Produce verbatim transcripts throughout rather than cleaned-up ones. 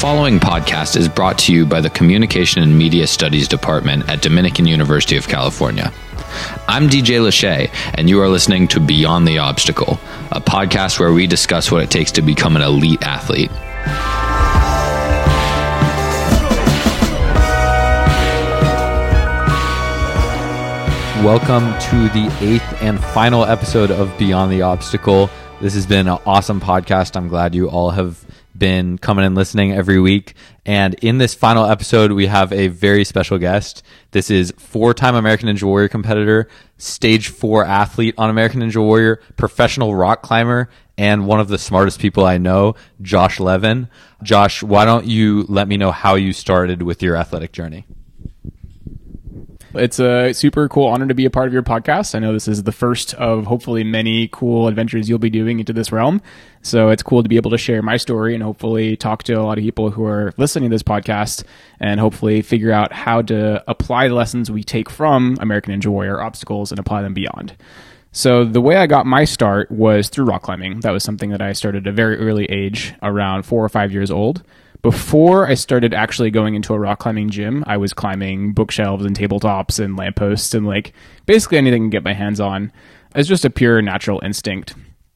following podcast is brought to you by the Communication and Media Studies Department at Dominican University of California. I'm D J Lachey, and you are listening to Beyond the Obstacle, a podcast where we discuss what it takes to become an elite athlete. Welcome to the eighth and final episode of Beyond the Obstacle. This has been an awesome podcast. I'm glad you all have been coming and listening every week. And in this final episode, we have a very special guest. This is four-time American Ninja Warrior competitor, stage four athlete on American Ninja Warrior, professional rock climber, and one of the smartest people I know, Josh Levin. Josh, why don't you let me know how you started with your athletic journey? It's a super cool honor to be a part of your podcast. I know this is the first of hopefully many cool adventures you'll be doing into this realm. So it's cool to be able to share my story and hopefully talk to a lot of people who are listening to this podcast and hopefully figure out how to apply the lessons we take from American Ninja Warrior obstacles and apply them beyond. So the way I got my start was through rock climbing. That was something that I started at a very early age, around four or five years old. Before I started actually going into a rock climbing gym, I was climbing bookshelves and tabletops and lampposts and like basically anything I can get my hands on. It's just a pure natural instinct.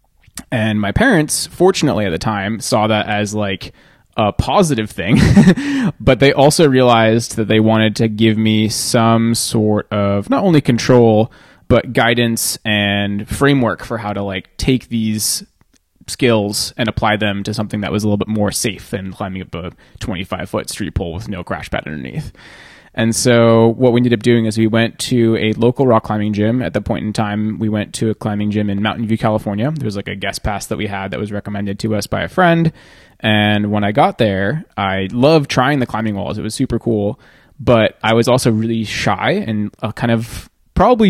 And my parents, fortunately at the time, saw that as like a positive thing, but they also realized that they wanted to give me some sort of not only control, but guidance and framework for how to like take these skills and apply them to something that was a little bit more safe than climbing up a twenty-five foot street pole with no crash pad underneath. And so what we ended up doing is we went to a local rock climbing gym. At that point in time, we went to a climbing gym in Mountain View, California. There was like a guest pass that we had that was recommended to us by a friend. And when I got there, I loved trying the climbing walls. It was super cool, but I was also really shy and uh, kind of probably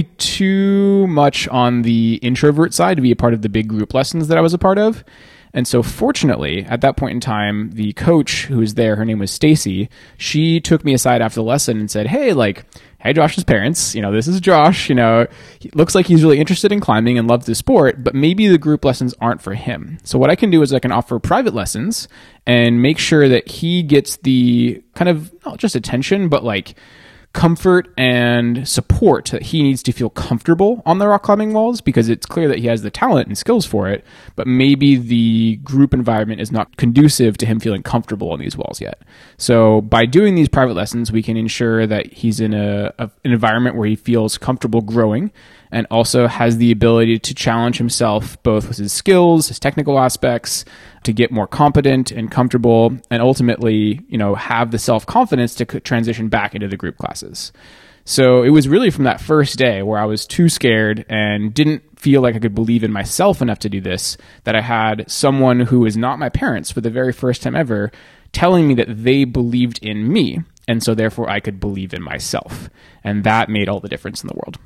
too much on the introvert side to be a part of the big group lessons that I was a part of. And so fortunately, at that point in time, the coach who was there, her name was Stacy, she took me aside after the lesson and said, hey, like, hey, Josh's parents, you know, this is Josh, you know, he looks like he's really interested in climbing and loves the sport, but maybe the group lessons aren't for him. So what I can do is I can offer private lessons and make sure that he gets the kind of not just attention, but like comfort and support that he needs to feel comfortable on the rock climbing walls, because it's clear that he has the talent and skills for it, but maybe the group environment is not conducive to him feeling comfortable on these walls yet. So by doing these private lessons, we can ensure that he's in a, a an environment where he feels comfortable growing and also has the ability to challenge himself both with his skills, his technical aspects, to get more competent and comfortable, and ultimately, you know, have the self-confidence to transition back into the group classes. So it was really from that first day where I was too scared and didn't feel like I could believe in myself enough to do this, that I had someone who is not my parents for the very first time ever telling me that they believed in me, and so therefore I could believe in myself. And that made all the difference in the world.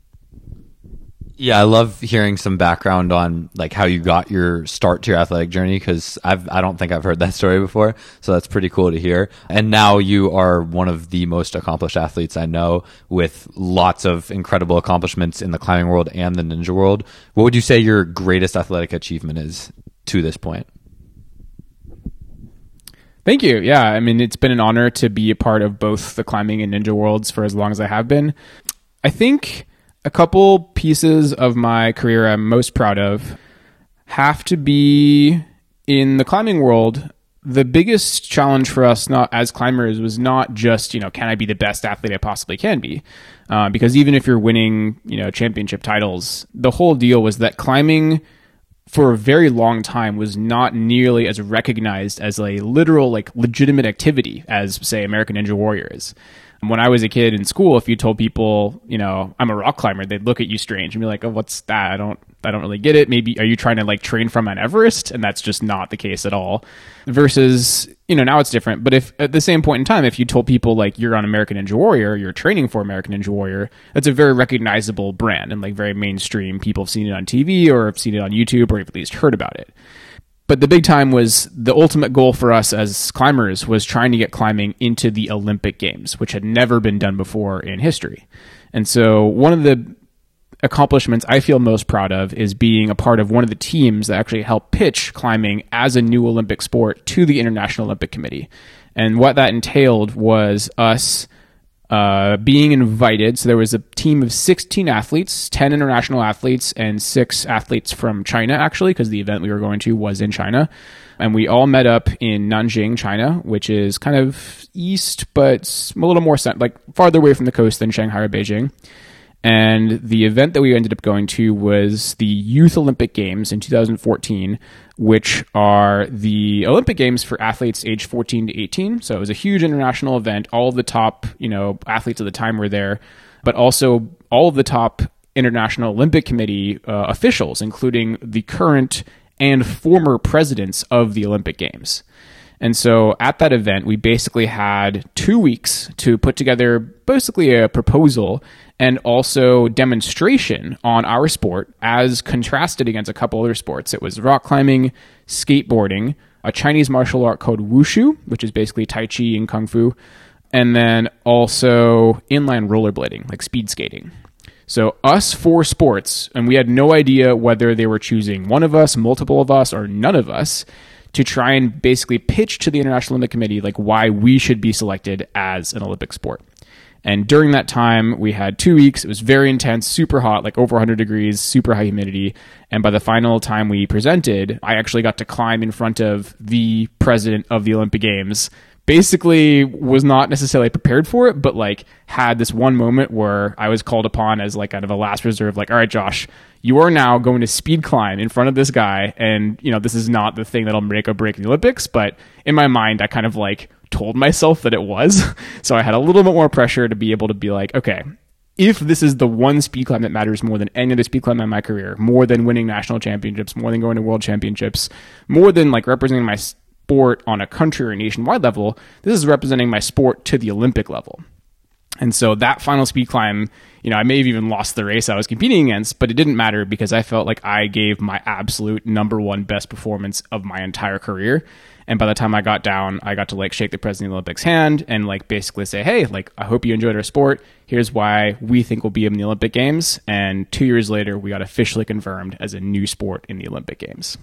Yeah, I love hearing some background on like how you got your start to your athletic journey, because I've I don't think I've heard that story before. So that's pretty cool to hear. And now you are one of the most accomplished athletes I know, with lots of incredible accomplishments in the climbing world and the ninja world. What would you say your greatest athletic achievement is to this point? Thank you. Yeah, I mean, it's been an honor to be a part of both the climbing and ninja worlds for as long as I have been. I think a couple pieces of my career I'm most proud of have to be in the climbing world. The biggest challenge for us, not as climbers, was not just, you know, can I be the best athlete I possibly can be? Uh, because even if you're winning, you know, championship titles, the whole deal was that climbing for a very long time was not nearly as recognized as a literal, like, legitimate activity as, say, American Ninja Warrior is. When I was a kid in school, if you told people, you know, I'm a rock climber, they'd look at you strange and be like, oh, what's that? I don't, I don't really get it. Maybe, are you trying to like train from Mount Everest? And that's just not the case at all. Versus, you know, now it's different. But if at the same point in time, if you told people like you're on American Ninja Warrior, you're training for American Ninja Warrior, that's a very recognizable brand and like very mainstream. People have seen it on T V or have seen it on YouTube or have at least heard about it. But the big time was the ultimate goal for us as climbers was trying to get climbing into the Olympic Games, which had never been done before in history. And so one of the accomplishments I feel most proud of is being a part of one of the teams that actually helped pitch climbing as a new Olympic sport to the International Olympic Committee. And what that entailed was us uh, being invited. So there was a team of sixteen athletes, ten international athletes, and six athletes from China, actually, because the event we were going to was in China. And we all met up in Nanjing, China, which is kind of east, but a little more cent- like farther away from the coast than Shanghai or Beijing. And the event that we ended up going to was the Youth Olympic Games in two thousand fourteen, which are the Olympic Games for athletes aged fourteen to eighteen. So it was a huge international event. All of the top, you know, athletes at the time were there, but also all of the top International Olympic Committee uh, officials, including the current and former presidents of the Olympic Games. And so at that event, we basically had two weeks to put together basically a proposal and also demonstration on our sport as contrasted against a couple other sports. It was rock climbing, skateboarding, a Chinese martial art called Wushu, which is basically Tai Chi and Kung Fu, and then also inline rollerblading, like speed skating. So us four sports, and we had no idea whether they were choosing one of us, multiple of us, or none of us, to try and basically pitch to the International Olympic Committee like why we should be selected as an Olympic sport. And during that time, we had two weeks. It was very intense, super hot, like over one hundred degrees, super high humidity. And by the final time we presented, I actually got to climb in front of the president of the Olympic Games. Basically was not necessarily prepared for it, but like had this one moment where I was called upon as like kind of a last reserve, like, all right, Josh, you are now going to speed climb in front of this guy. And, you know, this is not the thing that'll make or break in the Olympics, but in my mind, I kind of like told myself that it was. So I had a little bit more pressure to be able to be like, okay, if this is the one speed climb that matters more than any other speed climb in my career, more than winning national championships, more than going to world championships, more than like representing my sport on a country or nationwide level, this is representing my sport to the Olympic level. And so that final speed climb, you know, I may have even lost the race I was competing against, but it didn't matter because I felt like I gave my absolute number one best performance of my entire career. And by the time I got down, I got to like shake the president of the Olympics hand and like basically say, hey, like, I hope you enjoyed our sport. Here's why we think we'll be in the Olympic Games. And two years later, we got officially confirmed as a new sport in the Olympic Games.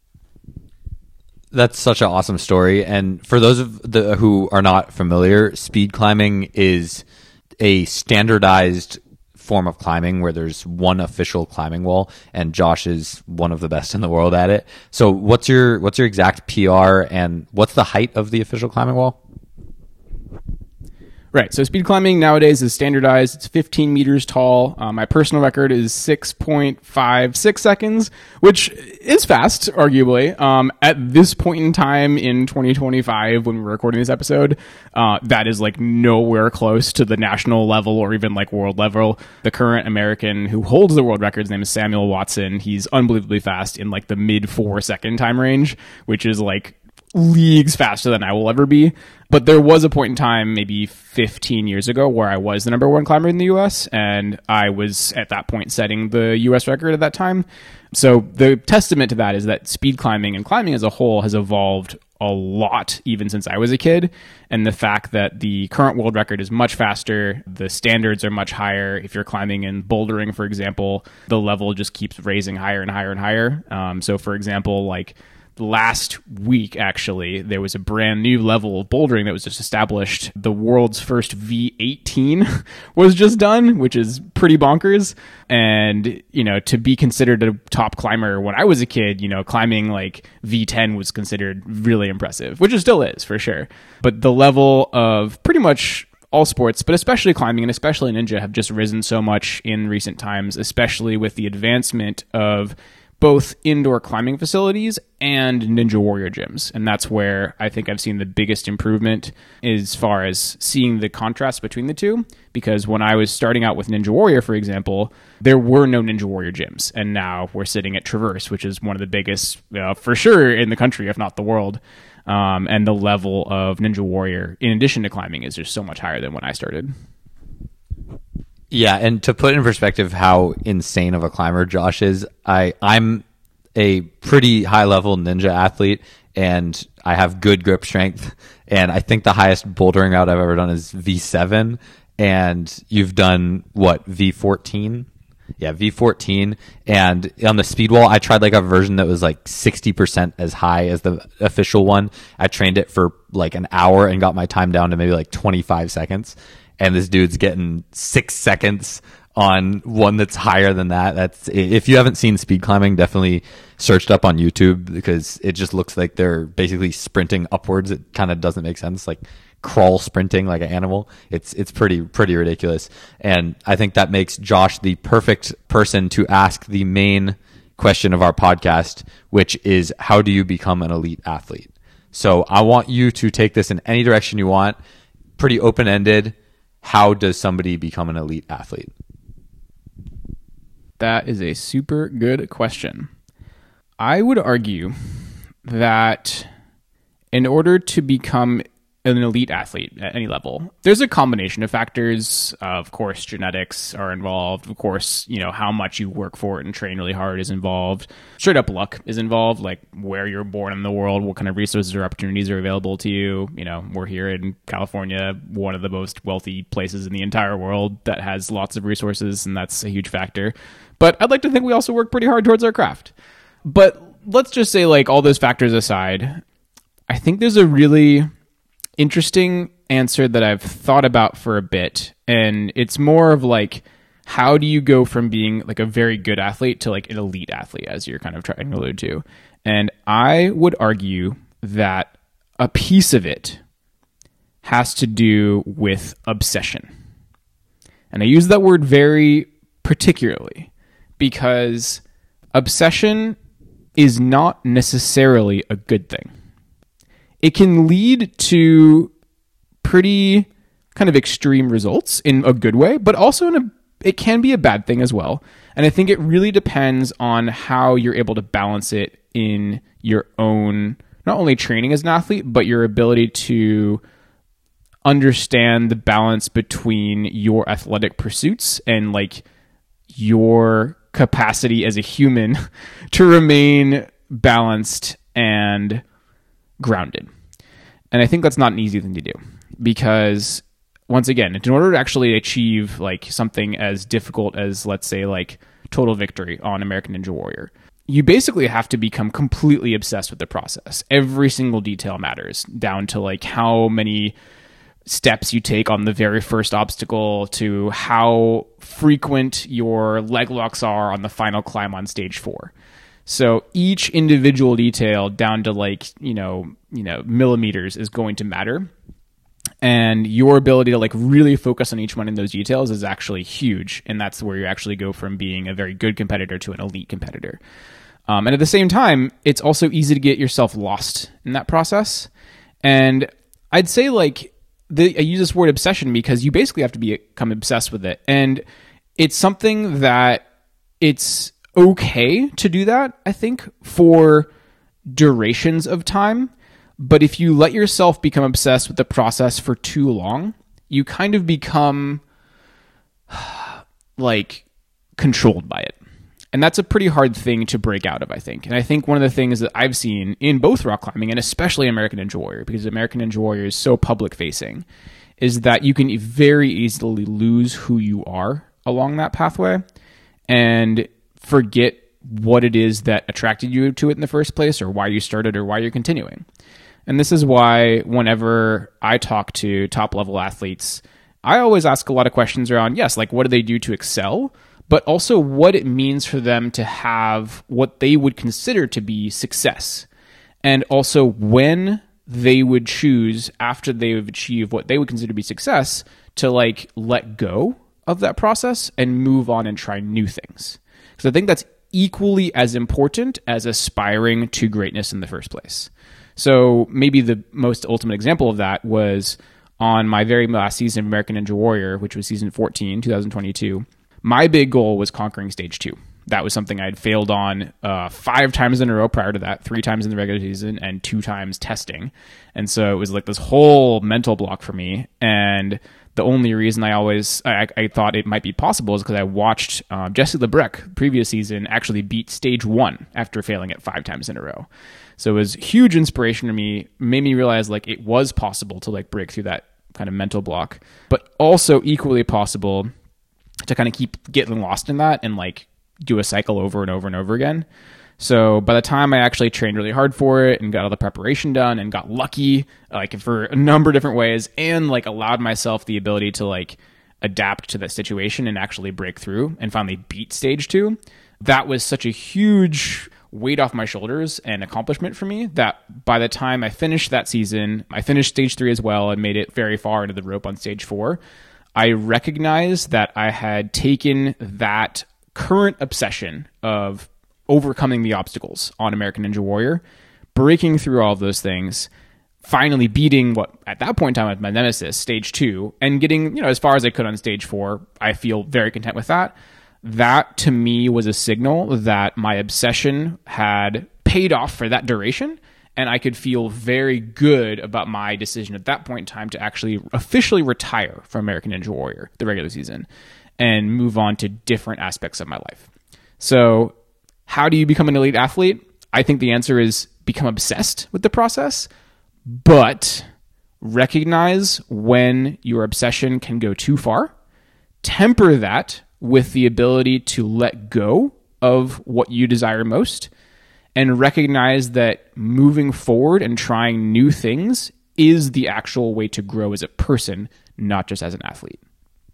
That's such an awesome story. And for those of the who are not familiar, speed climbing is a standardized form of climbing where there's one official climbing wall, and Josh is one of the best in the world at it. So what's your what's your exact P R, and what's the height of the official climbing wall? Right. So speed climbing nowadays is standardized. It's fifteen meters tall. Um, my personal record is six point five six seconds, which is fast, arguably. Um, at this point in time in twenty twenty-five, when we're recording this episode, uh, that is like nowhere close to the national level or even like world level. The current American who holds the world record, his name is Samuel Watson. He's unbelievably fast in like the mid four second time range, which is like leagues faster than I will ever be. But there was a point in time, maybe fifteen years ago, where I was the number one climber in the U S, and I was at that point setting the U S record at that time. So the testament to that is that speed climbing and climbing as a whole has evolved a lot, even since I was a kid. And the fact that the current world record is much faster, the standards are much higher. If you're climbing and bouldering, for example, the level just keeps raising higher and higher and higher. Um, so for example, like last week, actually, there was a brand new level of bouldering that was just established. The world's first V eighteen was just done, which is pretty bonkers. And, you know, to be considered a top climber when I was a kid, you know, climbing like V ten was considered really impressive, which it still is for sure. But the level of pretty much all sports, but especially climbing and especially ninja, have just risen so much in recent times, especially with the advancement of both indoor climbing facilities and Ninja Warrior gyms. And that's where I think I've seen the biggest improvement as far as seeing the contrast between the two. Because when I was starting out with Ninja Warrior, for example, there were no Ninja Warrior gyms. And now we're sitting at Traverse, which is one of the biggest, uh, for sure, in the country, if not the world. Um, and the level of Ninja Warrior, in addition to climbing, is just so much higher than when I started. Yeah, and to put in perspective how insane of a climber Josh is, I, I'm a pretty high-level ninja athlete, and I have good grip strength, and I think the highest bouldering route I've ever done is V seven, and you've done, what, V fourteen? Yeah, V fourteen. And on the speed wall, I tried like a version that was like sixty percent as high as the official one. I trained it for like an hour and got my time down to maybe like twenty-five seconds. And this dude's getting six seconds on one that's higher than that. That's, if you haven't seen speed climbing, definitely search it up on YouTube, because it just looks like they're basically sprinting upwards. It kind of doesn't make sense, like crawl sprinting like an animal. It's it's pretty pretty ridiculous. And I think that makes Josh the perfect person to ask the main question of our podcast, which is, how do you become an elite athlete? So I want you to take this in any direction you want, pretty open-ended. How does somebody become an elite athlete? That is a super good question. I would argue that in order to become an elite athlete at any level, there's a combination of factors. Uh, of course, genetics are involved. Of course, you know, how much you work for it and train really hard is involved. Straight up luck is involved, like where you're born in the world, what kind of resources or opportunities are available to you. You know, we're here in California, one of the most wealthy places in the entire world that has lots of resources, and that's a huge factor. But I'd like to think we also work pretty hard towards our craft. But let's just say, like, all those factors aside, I think there's a really interesting answer that I've thought about for a bit, and it's more of like, how do you go from being like a very good athlete to like an elite athlete, as you're kind of trying to allude to? And I would argue that a piece of it has to do with obsession. And I use that word very particularly because obsession is not necessarily a good thing. It can lead to pretty kind of extreme results in a good way, but also in a, it can be a bad thing as well. And I think it really depends on how you're able to balance it in your own, not only training as an athlete, but your ability to understand the balance between your athletic pursuits and like your capacity as a human to remain balanced and grounded. And I think that's not an easy thing to do, because once again, in order to actually achieve like something as difficult as, let's say, like total victory on American Ninja Warrior, you basically have to become completely obsessed with the process. Every single detail matters, down to like how many steps you take on the very first obstacle to how frequent your leg locks are on the final climb on stage four. So each individual detail down to like, you know, you know, millimeters is going to matter. And your ability to like really focus on each one of those details is actually huge. And that's where you actually go from being a very good competitor to an elite competitor. Um, and at the same time, it's also easy to get yourself lost in that process. And I'd say like, the, I use this word obsession because you basically have to become obsessed with it. And it's something that it's okay to do that, I think, for durations of time. But if you let yourself become obsessed with the process for too long, you kind of become like controlled by it. And that's a pretty hard thing to break out of, I think. And I think one of the things that I've seen in both rock climbing and especially American Ninja Warrior, because American Ninja Warrior is so public facing, is that you can very easily lose who you are along that pathway and forget what it is that attracted you to it in the first place, or why you started, or why you're continuing. And this is why whenever I talk to top level athletes, I always ask a lot of questions around, yes, like what do they do to excel, but also what it means for them to have what they would consider to be success. And also when they would choose, after they've achieved what they would consider to be success, to like let go of that process and move on and try new things. Because I think that's equally as important as aspiring to greatness in the first place. So maybe the most ultimate example of that was on my very last season of American Ninja Warrior, which was season fourteen, twenty twenty-two. My big goal was conquering stage two. That was something I had failed on uh, five times in a row prior to that, three times in the regular season and two times testing. And so it was like this whole mental block for me. And the only reason I always I, I thought it might be possible is because I watched uh, Jesse Lebrec previous season actually beat stage one after failing it five times in a row. So it was huge inspiration to me, made me realize like it was possible to like break through that kind of mental block, but also equally possible to kind of keep getting lost in that and like do a cycle over and over and over again. So by the time I actually trained really hard for it and got all the preparation done and got lucky, like for a number of different ways, and like allowed myself the ability to like adapt to that situation and actually break through and finally beat stage two, that was such a huge weight off my shoulders and accomplishment for me that by the time I finished that season, I finished stage three as well and made it very far into the rope on stage four. I recognized that I had taken that current obsession of overcoming the obstacles on American Ninja Warrior, breaking through all of those things, finally beating what at that point in time was my nemesis, stage two, and getting, you know, as far as I could on stage four. I feel very content with that. That to me was a signal that my obsession had paid off for that duration, and I could feel very good about my decision at that point in time to actually officially retire from American Ninja Warrior, the regular season, and move on to different aspects of my life. So how do you become an elite athlete? I think the answer is become obsessed with the process, but recognize when your obsession can go too far. Temper that with the ability to let go of what you desire most, and recognize that moving forward and trying new things is the actual way to grow as a person, not just as an athlete.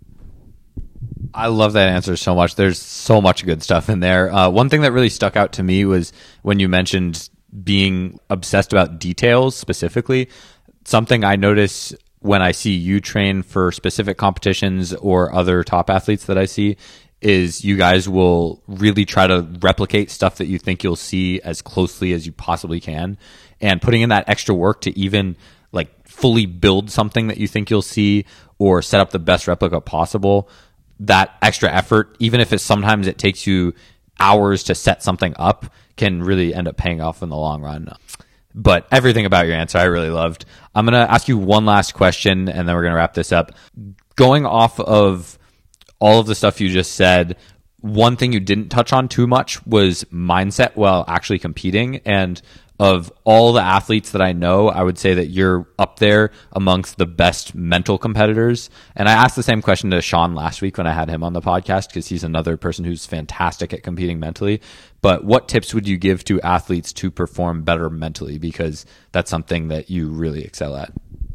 I love that answer so much. There's so much good stuff in there. Uh, one thing that really stuck out to me was when you mentioned being obsessed about details specifically. Something I notice when I see you train for specific competitions or other top athletes that I see is you guys will really try to replicate stuff that you think you'll see as closely as you possibly can. And putting in that extra work to even like fully build something that you think you'll see or set up the best replica possible, that extra effort, even if it's sometimes it takes you hours to set something up, can really end up paying off in the long run. But everything about your answer I really loved. I'm going to ask you one last question, and then we're going to wrap this up. Going off of all of the stuff you just said, one thing you didn't touch on too much was mindset while actually competing. And of all the athletes that I know, I would say that you're up there amongst the best mental competitors. And I asked the same question to Sean last week when I had him on the podcast, because he's another person who's fantastic at competing mentally. But what tips would you give to athletes to perform better mentally? Because that's something that you really excel at.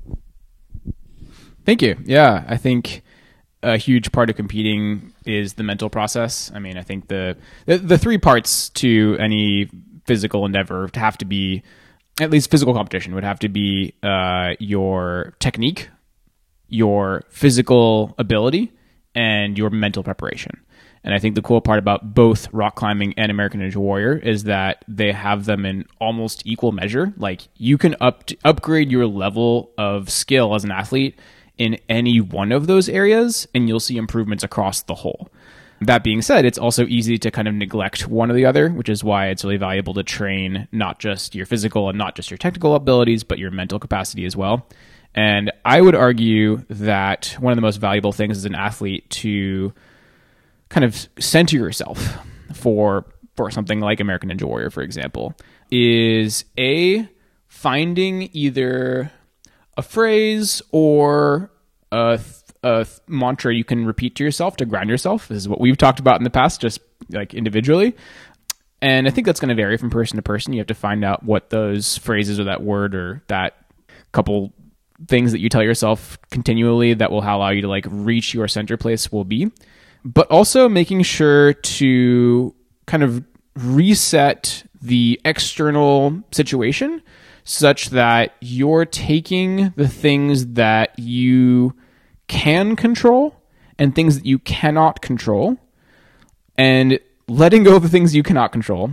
Thank you. Yeah, I think a huge part of competing is the mental process. I mean, I think the the, the three parts to any physical endeavor to have to be, at least physical competition would have to be uh, your technique, your physical ability, and your mental preparation. And I think the cool part about both rock climbing and American Ninja Warrior is that they have them in almost equal measure. Like you can up upgrade your level of skill as an athlete in any one of those areas, and you'll see improvements across the whole. That being said, it's also easy to kind of neglect one or the other, which is why it's really valuable to train not just your physical and not just your technical abilities, but your mental capacity as well. And I would argue that one of the most valuable things as an athlete to kind of center yourself for for something like American Ninja Warrior, for example, is A, finding either a phrase or a a mantra you can repeat to yourself to ground yourself. This is what we've talked about in the past, just like individually. And I think that's going to vary from person to person. You have to find out what those phrases or that word or that couple things that you tell yourself continually that will allow you to like reach your center place will be. But also making sure to kind of reset the external situation such that you're taking the things that you can control and things that you cannot control and letting go of the things you cannot control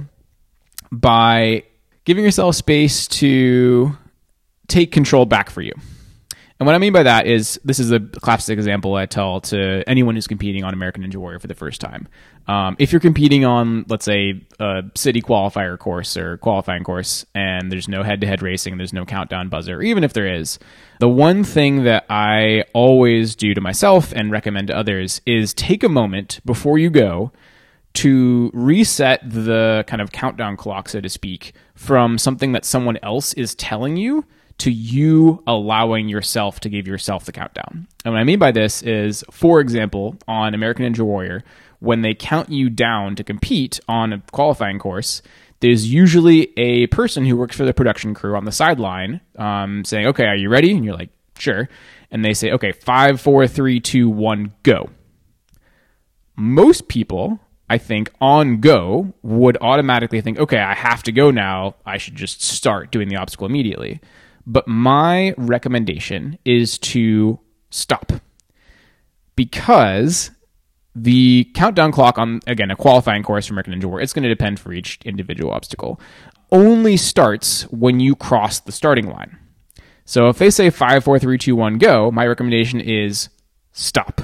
by giving yourself space to take control back for you. And what I mean by that is, this is a classic example I tell to anyone who's competing on American Ninja Warrior for the first time. Um, if you're competing on, let's say, a city qualifier course or qualifying course, and there's no head-to-head racing, there's no countdown buzzer, or even if there is, the one thing that I always do to myself and recommend to others is take a moment before you go to reset the kind of countdown clock, so to speak, from something that someone else is telling you to you allowing yourself to give yourself the countdown. And what I mean by this is, for example, on American Ninja Warrior, when they count you down to compete on a qualifying course, there's usually a person who works for the production crew on the sideline um, saying, okay, are you ready? And you're like, sure. And they say, okay, five, four, three, two, one, go. Most people, I think, on go would automatically think, okay, I have to go now. I should just start doing the obstacle immediately. But my recommendation is to stop, because the countdown clock on, again, a qualifying course for American Ninja Warrior, it's going to depend for each individual obstacle, only starts when you cross the starting line. So if they say five, four, three, two, one, go, my recommendation is stop.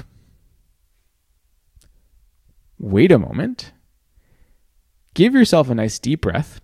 Wait a moment. Give yourself a nice deep breath.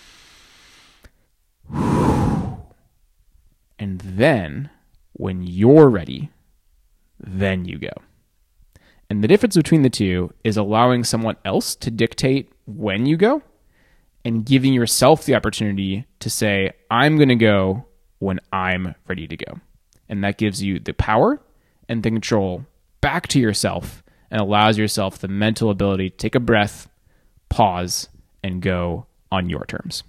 And then, when you're ready, then you go. And the difference between the two is allowing someone else to dictate when you go and giving yourself the opportunity to say, I'm going to go when I'm ready to go. And that gives you the power and the control back to yourself and allows yourself the mental ability to take a breath, pause, and go on your terms.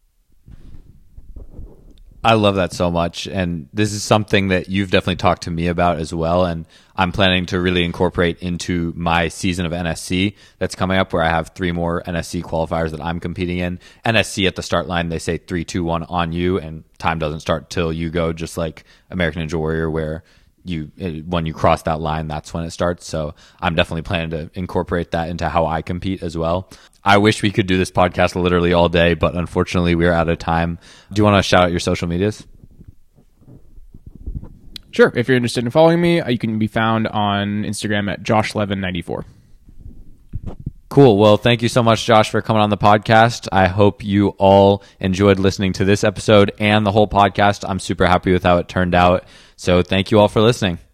I love that so much. And this is something that you've definitely talked to me about as well. And I'm planning to really incorporate into my season of N S C that's coming up, where I have three more N S C qualifiers that I'm competing in. N S C at the start line, they say three, two, one on you, and time doesn't start till you go, just like American Ninja Warrior, where you when you cross that line, that's when it starts. So I'm definitely planning to incorporate that into how I compete as well. I wish we could do this podcast literally all day, but unfortunately we're out of time. Do you want to shout out your social medias? Sure. If you're interested in following me, you can be found on Instagram at Josh Levin ninety-four. Cool. Well, thank you so much, Josh, for coming on the podcast. I hope you all enjoyed listening to this episode and the whole podcast. I'm super happy with how it turned out. So thank you all for listening.